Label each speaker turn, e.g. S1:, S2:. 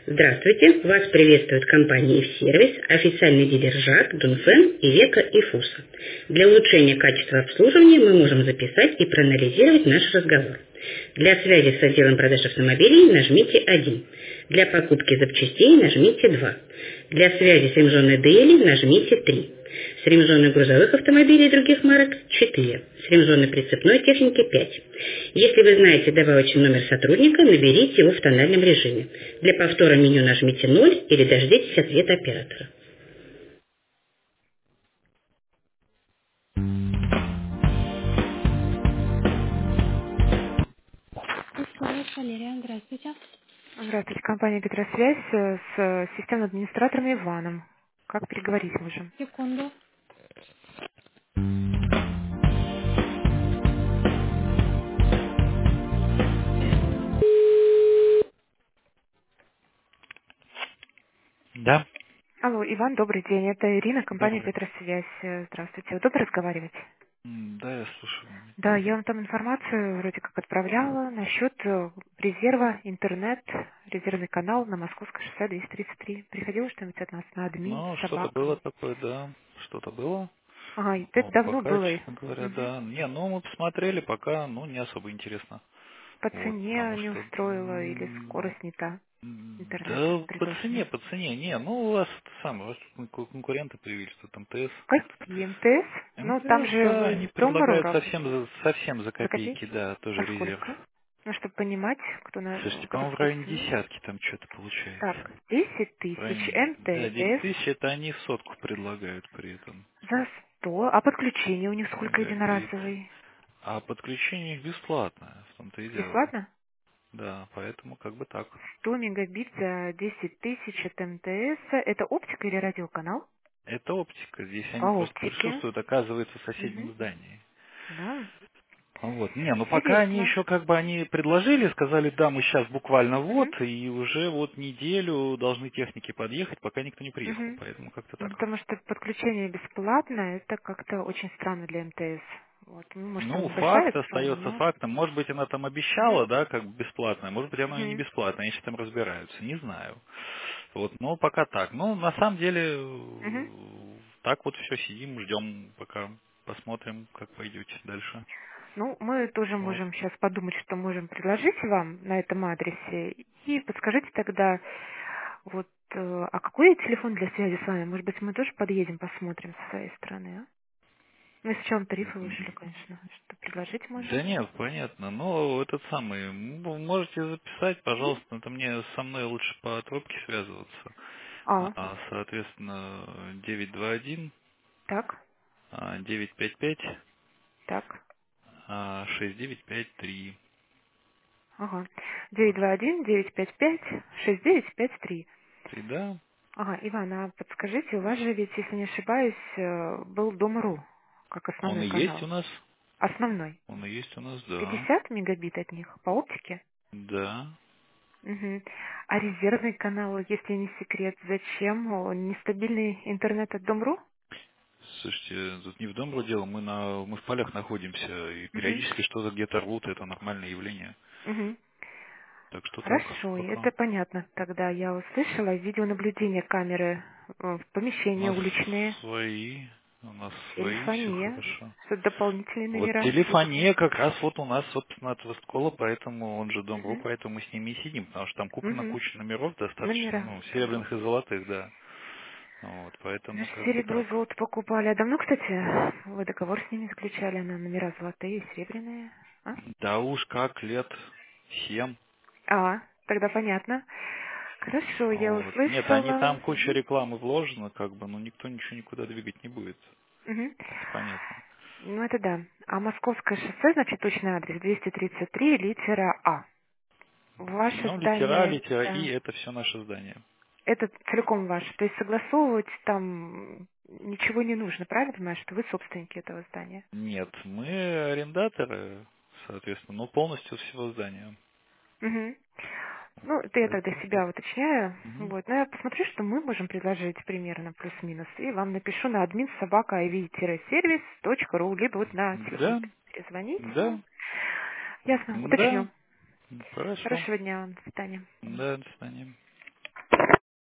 S1: Здравствуйте! Вас приветствует компания «Ив-сервис», официальный дилер ЖАК, Дунфэн, Ивека и Фуса. Для улучшения качества обслуживания мы можем записать и проанализировать наш разговор. Для связи с отделом продаж автомобилей нажмите 1. Для покупки запчастей нажмите 2. Для связи с ремзоной DL нажмите 3. С ремзоной грузовых автомобилей и других марок 4. С ремзоной прицепной техники 5. Если вы знаете добавочный номер сотрудника, наберите его в тональном режиме. Для повтора меню нажмите 0 или дождитесь ответа оператора. Валерия, здравствуйте.
S2: Здравствуйте, компания «Петросвязь» с системным администратором Иваном. Как переговорить можем?
S1: Секунду. Да,
S2: Алло, Иван, добрый день. Это Ирина, компания
S1: добрый.
S2: «Петросвязь». Здравствуйте. Удобно разговаривать?
S1: Да, я слушаю.
S2: Да, я вам там информацию вроде как отправляла насчет резерва интернет, резервный канал на Московское шоссе 233. Приходило что-нибудь от нас на админ,
S1: Ну, что-то
S2: собака?
S1: было такое, да, что-то было.
S2: Ага, и это
S1: Вот,
S2: давно
S1: пока,
S2: было.
S1: честно говоря,
S2: Мгм.
S1: да. Не, ну, мы посмотрели, пока, ну, не особо интересно.
S2: По
S1: Вот, потому
S2: цене не
S1: что,
S2: устроила или скорость не та интернета
S1: да,
S2: предложенная?
S1: по цене, не, ну, у вас это самое, у вас тут конкуренты появились, что там ТС.
S2: Какие МТС? Ну, там
S1: МТС,
S2: же
S1: да,
S2: вы
S1: они
S2: до МРО
S1: предлагают
S2: работаете.
S1: совсем за
S2: За
S1: копейки,
S2: копейки?
S1: да,
S2: А
S1: тоже резерв.
S2: сколько? Ну, чтобы понимать,
S1: Слушайте, по-моему, в
S2: какую
S1: районе
S2: цену.
S1: десятки там что-то получается.
S2: Так, 10
S1: В
S2: тысяч
S1: районе, да, 10
S2: МТС
S1: тысяч, это они сотку предлагают при этом.
S2: за 100. А подключение у них сколько
S1: Мегабит.
S2: единоразовый?
S1: А подключение их бесплатное, в том-то и дело.
S2: Бесплатно?
S1: Да, поэтому как бы так.
S2: 100 мегабит за 10 тысяч от МТС. Это оптика или радиоканал?
S1: Это оптика. Здесь
S2: По
S1: они просто
S2: оптике.
S1: присутствуют, оказывается, в соседнем
S2: Угу.
S1: здании.
S2: Да.
S1: Вот. Не, ну пока они
S2: Интересно.
S1: еще как бы они предложили, сказали, да, мы сейчас буквально вот,
S2: Угу.
S1: и уже вот неделю должны техники подъехать, пока никто не приехал.
S2: Угу.
S1: Поэтому как-то
S2: Ну,
S1: так.
S2: потому что подключение бесплатное, это как-то очень странно для МТС. Вот. Ну, может,
S1: Ну,
S2: там небольшая
S1: факт
S2: сумма,
S1: остается
S2: но...
S1: фактом. Может быть, она там
S2: Мгм.
S1: обещала, да, как бы бесплатно, может быть, оно и не
S2: Мгм.
S1: бесплатно, они там разбираются, не знаю. Вот, но пока так. Ну, на самом деле,
S2: Мгм.
S1: так вот все сидим, ждем, пока посмотрим, как пойдете дальше.
S2: Ну, мы тоже
S1: Вот.
S2: можем сейчас подумать, что можем предложить вам на этом адресе. И подскажите тогда, вот, а какой телефон для связи с вами? Может быть, мы тоже подъедем, посмотрим со своей стороны, а? Ну, если чем тарифы выжили, конечно. Что предложить
S1: Да
S2: можем?
S1: нет, понятно. Но этот самый, можете записать,
S2: Мгм.
S1: пожалуйста, это мне со мной лучше по трубке связываться.
S2: А,
S1: Соответственно, 921
S2: так,
S1: 955
S2: так.
S1: 6953.
S2: Ага. 921-955-6953.
S1: Ты да?
S2: Ага, Иван, а подскажите, у вас же ведь, если не ошибаюсь, был Дом.ру как
S1: Он
S2: основной
S1: и есть
S2: канал.
S1: у нас?
S2: Основной.
S1: Он и есть у нас, да.
S2: 50 мегабит от них по оптике?
S1: Да.
S2: Угу. А резервный канал, если не секрет, зачем? Нестабильный интернет от Дом.ру?
S1: Слушайте, тут не в дом дело, мы в полях находимся, и
S2: Угу.
S1: периодически что-то где-то рвут, это нормальное явление.
S2: Угу.
S1: Так что так,
S2: Хорошо, и
S1: пока.
S2: это понятно. Тогда я услышала видеонаблюдение камеры в
S1: У
S2: помещения
S1: нас
S2: уличные,
S1: свои, у нас свои, все
S2: телефония,
S1: хорошо.
S2: что дополнительные
S1: Вот
S2: номера есть.
S1: телефония как раз вот у нас, собственно, от Весткола, поэтому он же Дом.ру,
S2: Угу.
S1: поэтому мы с ними и сидим, потому что там куплена
S2: Угу.
S1: куча номеров достаточно,
S2: Номера.
S1: ну, серебряных и золотых, да. Вот,
S2: Мы
S1: поэтому
S2: же
S1: как бы
S2: серебро,
S1: так.
S2: золото покупали. А давно, кстати, вы договор с ними заключали на номера золотые и серебряные? А?
S1: Да уж как, лет 7.
S2: А, тогда понятно. Хорошо, я
S1: Вот. Нет, они
S2: услышала.
S1: там куча рекламы вложена, как бы, но никто ничего никуда двигать не будет.
S2: Мгм.
S1: Это понятно.
S2: Ну, это да. А Московское шоссе, значит, точный адрес 233, литера А. Ваше
S1: Ну, литера,
S2: здание,
S1: литера И,
S2: да,
S1: это все наше здание.
S2: это целиком ваше. То есть согласовывать там ничего не нужно, правильно понимаю, что вы собственники этого здания?
S1: Нет, мы арендаторы, соответственно, но полностью всего здания.
S2: Мгм. Ну, это я тогда
S1: Поэтому так.
S2: себя уточняю.
S1: Мгм.
S2: Вот. Но я посмотрю, что мы можем предложить примерно плюс-минус. И вам напишу на админ собака iv-сервис.ру, либо вот на телефон
S1: Да,
S2: перезвоните.
S1: да,
S2: Ясно,
S1: да,
S2: уточню.
S1: хорошо.
S2: Хорошего дня вам. До свидания.
S1: Да, до свидания.